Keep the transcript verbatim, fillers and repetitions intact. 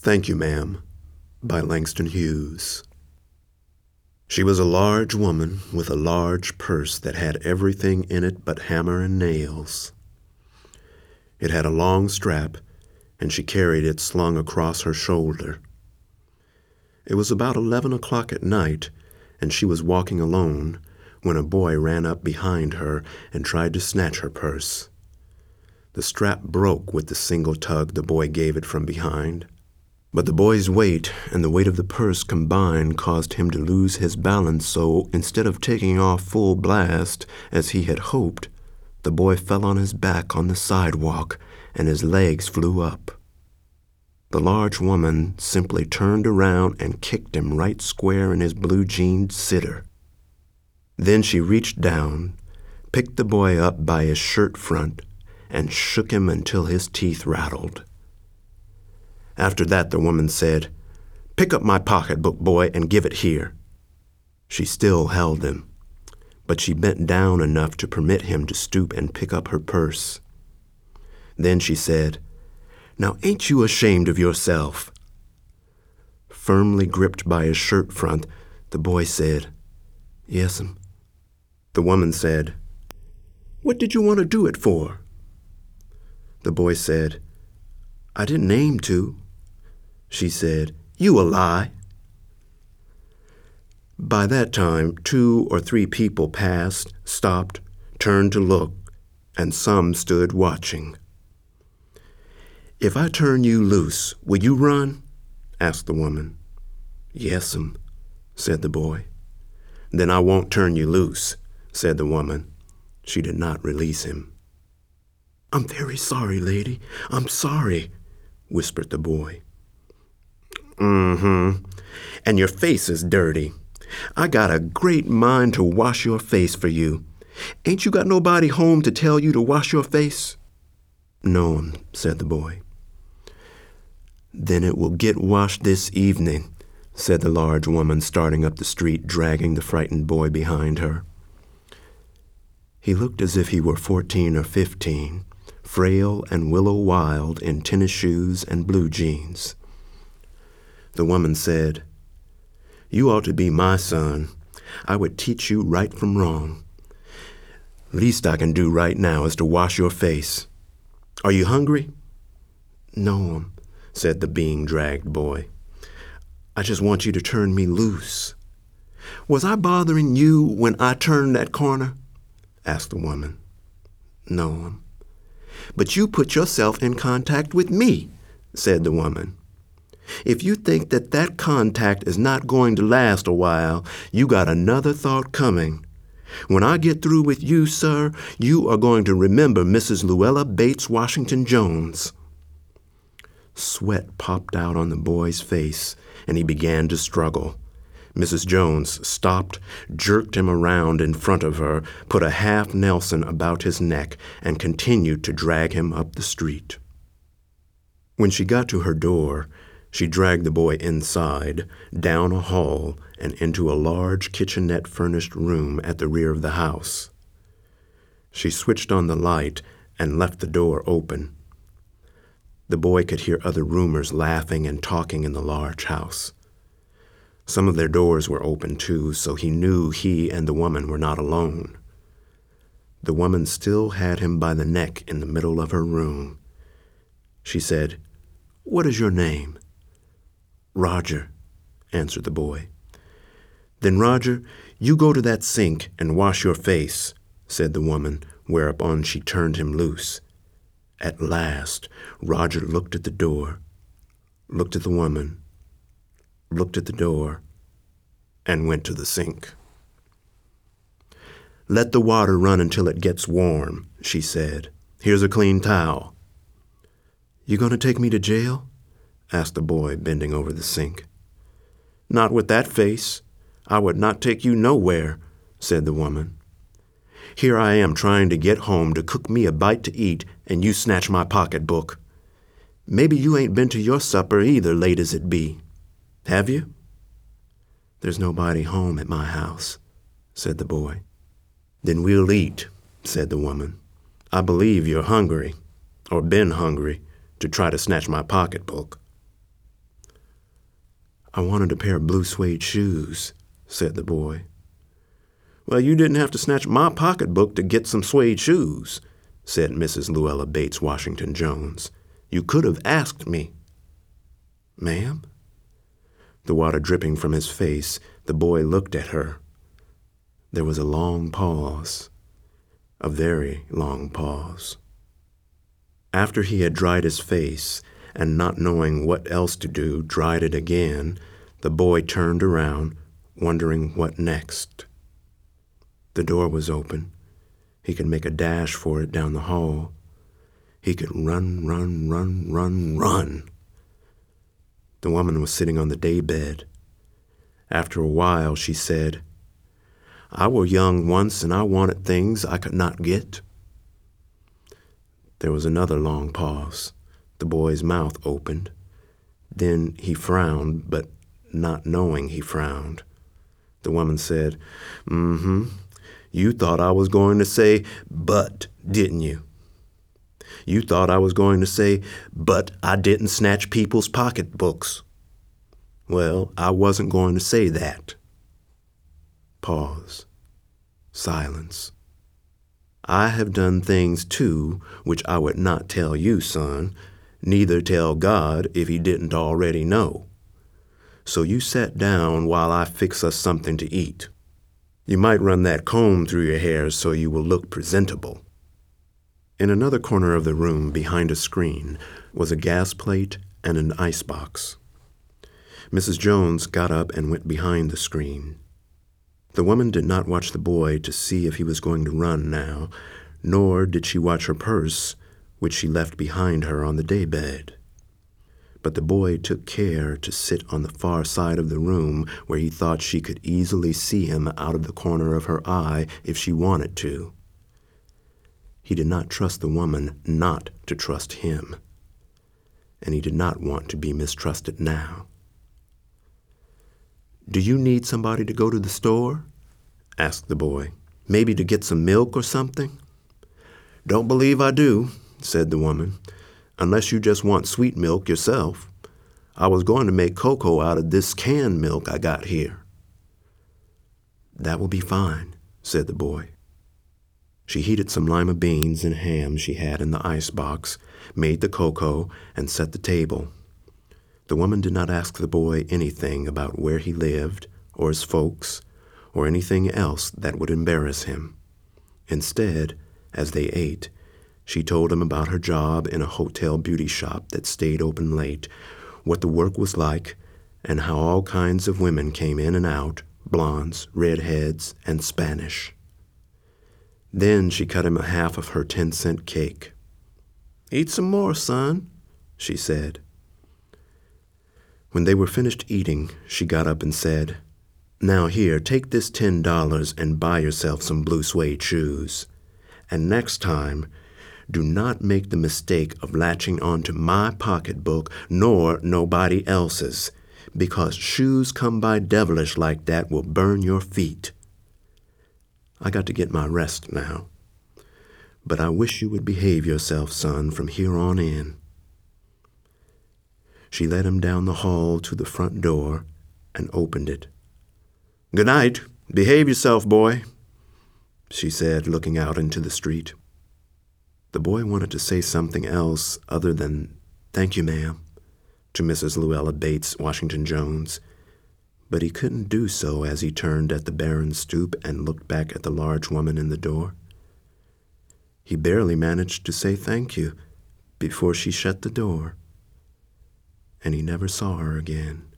Thank You, Ma'am, by Langston Hughes. She was a large woman with a large purse that had everything in it but hammer and nails. It had a long strap, and she carried it slung across her shoulder. It was about eleven o'clock at night, and she was walking alone when a boy ran up behind her and tried to snatch her purse. The strap broke with the single tug the boy gave it from behind. But the boy's weight and the weight of the purse combined caused him to lose his balance, so instead of taking off full blast, as he had hoped, the boy fell on his back on the sidewalk and his legs flew up. The large woman simply turned around and kicked him right square in his blue-jeaned sitter. Then she reached down, picked the boy up by his shirt front, and shook him until his teeth rattled. After that, the woman said, "Pick up my pocketbook, boy, and give it here." She still held him, but she bent down enough to permit him to stoop and pick up her purse. Then she said, "Now ain't you ashamed of yourself?" Firmly gripped by his shirt front, the boy said, "Yes'm." The woman said, "What did you want to do it for?" The boy said, "I didn't aim to." She said, "You a lie." By that time, two or three people passed, stopped, turned to look, and some stood watching. "If I turn you loose, will you run?" asked the woman. "Yes'm," said the boy. "Then I won't turn you loose," said the woman. She did not release him. "I'm very sorry, lady. I'm sorry," whispered the boy. "Mm-hmm. And your face is dirty. I got a great mind to wash your face for you. Ain't you got nobody home to tell you to wash your face?" "No," said the boy. "Then it will get washed this evening," said the large woman, starting up the street, dragging the frightened boy behind her. He looked as if he were fourteen or fifteen, frail and willow-wild in tennis shoes and blue jeans. The woman said, "You ought to be my son. I would teach you right from wrong. Least I can do right now is to wash your face. Are you hungry?" "No," said the being dragged boy. "I just want you to turn me loose." "Was I bothering you when I turned that corner?" asked the woman. "No." "But you put yourself in contact with me," said the woman. "If you think that that contact is not going to last a while, you got another thought coming. When I get through with you, sir, you are going to remember Missus Luella Bates Washington Jones." Sweat popped out on the boy's face, and he began to struggle. Missus Jones stopped, jerked him around in front of her, put a half Nelson about his neck, and continued to drag him up the street. When she got to her door, she dragged the boy inside, down a hall, and into a large kitchenette-furnished room at the rear of the house. She switched on the light and left the door open. The boy could hear other roomers laughing and talking in the large house. Some of their doors were open, too, so he knew he and the woman were not alone. The woman still had him by the neck in the middle of her room. She said, "What is your name?" "Roger," answered the boy. "Then, Roger, you go to that sink and wash your face," said the woman, whereupon she turned him loose. At last, Roger looked at the door, looked at the woman, looked at the door, and went to the sink. "Let the water run until it gets warm," she said. "Here's a clean towel." "You going to take me to jail?" asked the boy, bending over the sink. "Not with that face. I would not take you nowhere," said the woman. "Here I am trying to get home to cook me a bite to eat, and you snatch my pocketbook. Maybe you ain't been to your supper either, late as it be. Have you?" "There's nobody home at my house," said the boy. "Then we'll eat," said the woman. "I believe you're hungry, or been hungry, to try to snatch my pocketbook." "I wanted a pair of blue suede shoes," said the boy. "Well, you didn't have to snatch my pocketbook to get some suede shoes," said Missus Luella Bates Washington Jones. "You could have asked me." "Ma'am?" The water dripping from his face, the boy looked at her. There was a long pause, a very long pause. After he had dried his face, and not knowing what else to do, dried it again, the boy turned around, wondering what next. The door was open. He could make a dash for it down the hall. He could run, run, run, run, run. The woman was sitting on the daybed. After a while, she said, "I were young once, and I wanted things I could not get." There was another long pause. The boy's mouth opened. Then he frowned, but not knowing he frowned. The woman said, "Mm-hmm. You thought I was going to say, 'but,' didn't you? You thought I was going to say, 'but I didn't snatch people's pocketbooks.' Well, I wasn't going to say that." Pause. Silence. "I have done things, too, which I would not tell you, son, neither tell God if he didn't already know. So you sit down while I fix us something to eat. You might run that comb through your hair so you will look presentable." In another corner of the room, behind a screen, was a gas plate and an icebox. Missus Jones got up and went behind the screen. The woman did not watch the boy to see if he was going to run now, nor did she watch her purse, which she left behind her on the daybed. But the boy took care to sit on the far side of the room where he thought she could easily see him out of the corner of her eye if she wanted to. He did not trust the woman not to trust him, and he did not want to be mistrusted now. "Do you need somebody to go to the store?" asked the boy. "Maybe to get some milk or something?" "Don't believe I do," said the woman, "unless you just want sweet milk yourself. I was going to make cocoa out of this canned milk I got here." "That will be fine," said the boy. She heated some lima beans and ham she had in the icebox, made the cocoa, and set the table. The woman did not ask the boy anything about where he lived, or his folks, or anything else that would embarrass him. Instead, as they ate, she told him about her job in a hotel beauty shop that stayed open late, what the work was like, and how all kinds of women came in and out, blondes, redheads, and Spanish. Then she cut him a half of her ten-cent cake. "Eat some more, son," she said. When they were finished eating, she got up and said, "Now here, take this ten dollars and buy yourself some blue suede shoes. And next time, do not make the mistake of latching onto my pocketbook nor nobody else's, because shoes come by devilish like that will burn your feet. I got to get my rest now, but I wish you would behave yourself, son, from here on in." She led him down the hall to the front door and opened it. "Good night. Behave yourself, boy," she said, looking out into the street. The boy wanted to say something else other than, "Thank you, ma'am," to Missus Luella Bates Washington Jones, but he couldn't do so as he turned at the barren stoop and looked back at the large woman in the door. He barely managed to say thank you before she shut the door, and he never saw her again.